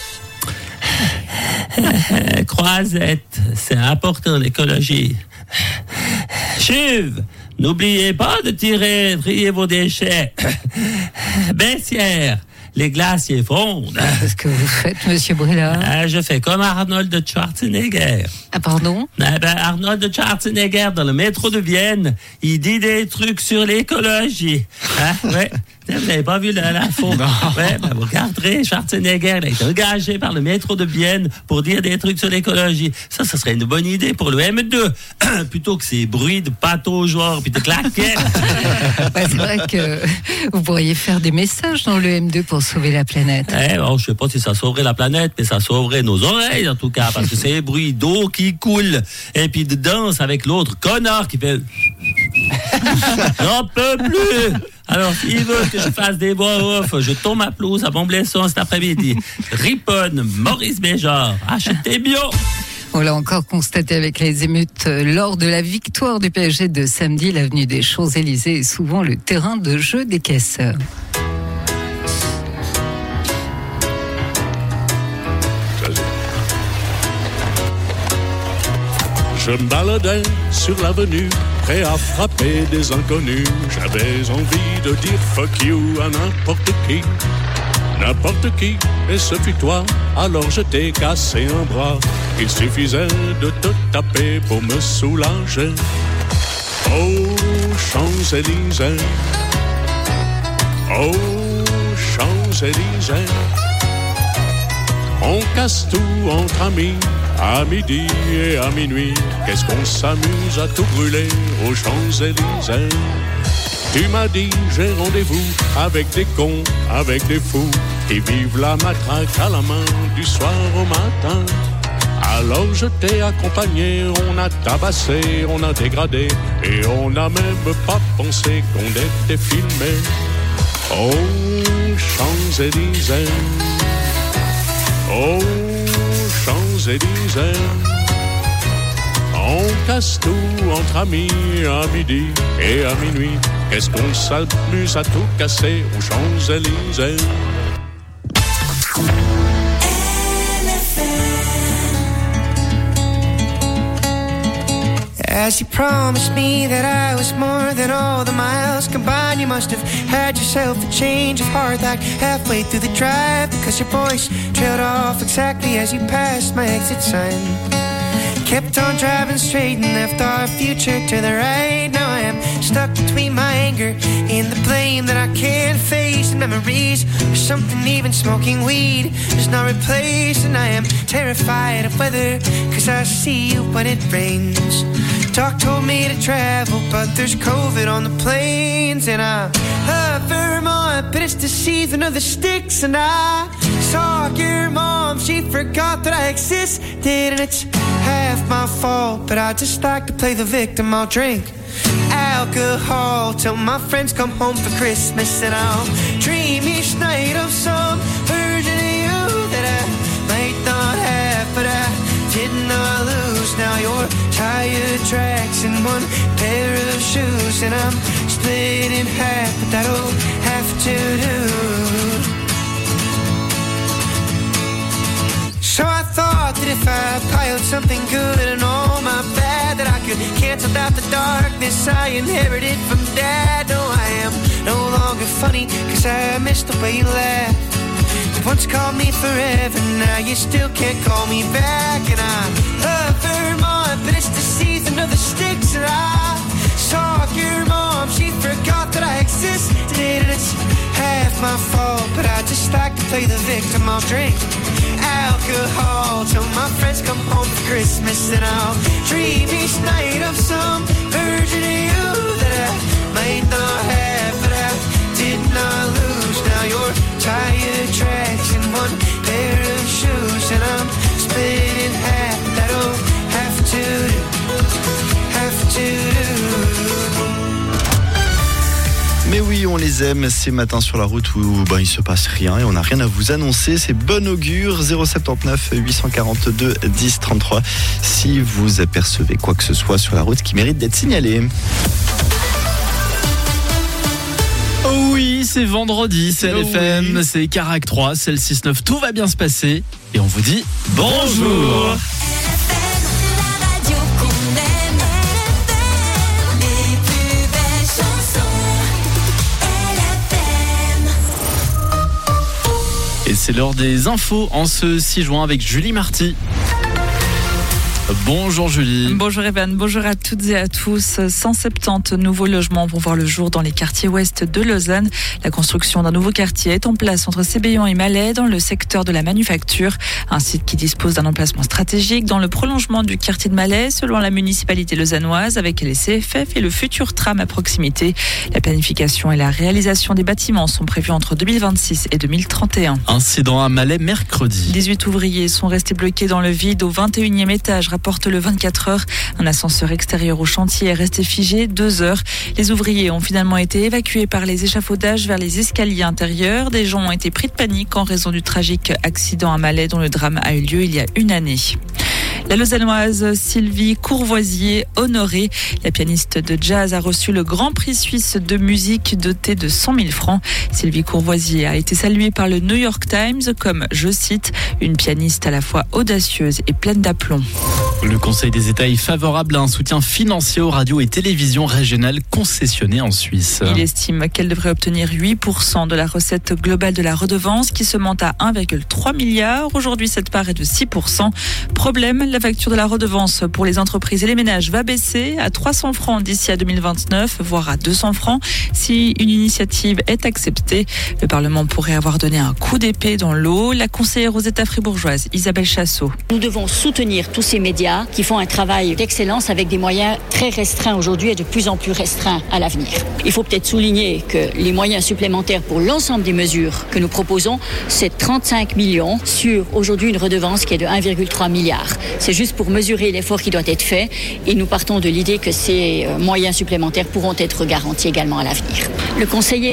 Croisette, c'est important l'écologie. Chuve, n'oubliez pas de trier vos déchets. Baissière, les glaciers fondent. Qu'est-ce que vous faites, monsieur Brilla? Je fais comme Arnold Schwarzenegger. Ah, pardon? Arnold Schwarzenegger, dans le métro de Vienne, il dit des trucs sur l'écologie. Ouais. Vous n'avez pas vu l'info? Ouais, vous regarderez, Schwarzenegger, il a été engagé par le métro de Vienne pour dire des trucs sur l'écologie. Ça serait une bonne idée pour le M2. Plutôt que ces bruits de pataugeoires puis de claquettes. C'est vrai que vous pourriez faire des messages dans le M2 pour sauver la planète. Bon, je sais pas si ça sauverait la planète, mais ça sauverait nos oreilles en tout cas, parce que c'est les bruits d'eau qui coule et puis de danse avec l'autre connard qui fait... J'en peux plus. Alors, s'il veut que je fasse des voix off, je tombe à pelouse à Montblesson cet après-midi. Riponne, Maurice Béjart, achetez bio. On l'a encore constaté avec les émeutes lors de la victoire du PSG de samedi. L'avenue des Champs-Élysées est souvent le terrain de jeu des caisseurs. Je me baladais sur l'avenue, prêt à frapper des inconnus. J'avais envie de dire fuck you à n'importe qui, et ce fut toi, alors je t'ai cassé un bras. Il suffisait de te taper pour me soulager. Oh, Champs-Élysées, oh, Champs-Élysées, on casse tout entre amis. À midi et à minuit, qu'est-ce qu'on s'amuse à tout brûler aux Champs-Élysées. Tu m'as dit, j'ai rendez-vous avec des cons, avec des fous qui vivent la matraque à la main du soir au matin. Alors je t'ai accompagné, on a tabassé, on a dégradé et on n'a même pas pensé qu'on était filmé. Oh, Champs-Élysées, oh, Champs-Élysées, on casse tout entre amis à midi et à minuit. Qu'est-ce qu'on s'amuse à tout casser aux Champs-Élysées? As you promised me that I was more than all the miles combined, you must have had yourself a change of heart like halfway through the drive, because your voice trailed off exactly as you passed my exit sign. Kept on driving straight and left our future to the right. Now I am stuck between my anger and the blame that I can't face, and memories or something even smoking weed does not replace. And I am terrified of weather, cause I see you when it rains. Doc told me to travel, but there's COVID on the planes. And I love Vermont, but it's the season of the sticks. And I saw your mom, she forgot that I existed. And it's half my fault, but I just like to play the victim. I'll drink alcohol till my friends come home for Christmas. And I'll dream each night of some version of you that I might not have, but I did not lose. Now you're tire tracks and one pair of shoes, and I'm split in half, but that'll have to do. So I thought that if I piled something good and all my bad, that I could cancel out the darkness I inherited from Dad. No, I am no longer funny, cause I missed the way you laughed. You once called me forever, now you still can't call me back. And I love Vermont, but it's the season of the sticks. And I saw your mom, she forgot that I existed. And it's half my fault, but I just like to play the victim. I'll drink alcohol till my friends come home for Christmas. And I'll dream each night of some version of you that I might not have, but I did not lose. Now you're tire tracks and one pair of shoes, and I'm split in half. That'll have to do, have to do. Mais oui, on les aime ces matins sur la route où il se passe rien et on n'a rien à vous annoncer. C'est bon augure. 079 842 10 33 si vous apercevez quoi que ce soit sur la route qui mérite d'être signalé. Oh oui, c'est vendredi, c'est LFM, c'est Carac 3, c'est le 6-9, tout va bien se passer et on vous dit bonjour. Et c'est l'heure des infos en ce 6 juin avec Julie Marty. Bonjour Julie. Bonjour Evan, bonjour à toutes et à tous. 170 nouveaux logements vont voir le jour dans les quartiers ouest de Lausanne. La construction d'un nouveau quartier est en place entre Sébéillon et Malais dans le secteur de la manufacture. Un site qui dispose d'un emplacement stratégique dans le prolongement du quartier de Malais selon la municipalité lausannoise avec les CFF et le futur tram à proximité. La planification et la réalisation des bâtiments sont prévues entre 2026 et 2031. Incident à Malais mercredi. 18 ouvriers sont restés bloqués dans le vide au 21e étage, rapporte le 24 heures. Un ascenseur extérieur au chantier est resté figé 2 heures. Les ouvriers ont finalement été évacués par les échafaudages vers les escaliers intérieurs. Des gens ont été pris de panique en raison du tragique accident à Malais dont le drame a eu lieu il y a une année. La lausannoise Sylvie Courvoisier honorée. La pianiste de jazz a reçu le Grand Prix suisse de musique doté de 100 000 francs. Sylvie Courvoisier a été saluée par le New York Times comme, je cite, une pianiste à la fois audacieuse et pleine d'aplomb. Le Conseil des États est favorable à un soutien financier aux radios et télévisions régionales concessionnées en Suisse. Il estime qu'elle devrait obtenir 8% de la recette globale de la redevance qui se monte à 1,3 milliard. Aujourd'hui, cette part est de 6%. Problème, la facture de la redevance pour les entreprises et les ménages va baisser à 300 francs d'ici à 2029, voire à 200 francs si une initiative est acceptée. Le Parlement pourrait avoir donné un coup d'épée dans l'eau. La conseillère aux États fribourgeoise, Isabelle Chassot. Nous devons soutenir tous ces médias qui font un travail d'excellence avec des moyens très restreints aujourd'hui et de plus en plus restreints à l'avenir. Il faut peut-être souligner que les moyens supplémentaires pour l'ensemble des mesures que nous proposons, c'est 35 millions sur aujourd'hui une redevance qui est de 1,3 milliard. C'est juste pour mesurer l'effort qui doit être fait et nous partons de l'idée que ces moyens supplémentaires pourront être garantis également à l'avenir. Le conseiller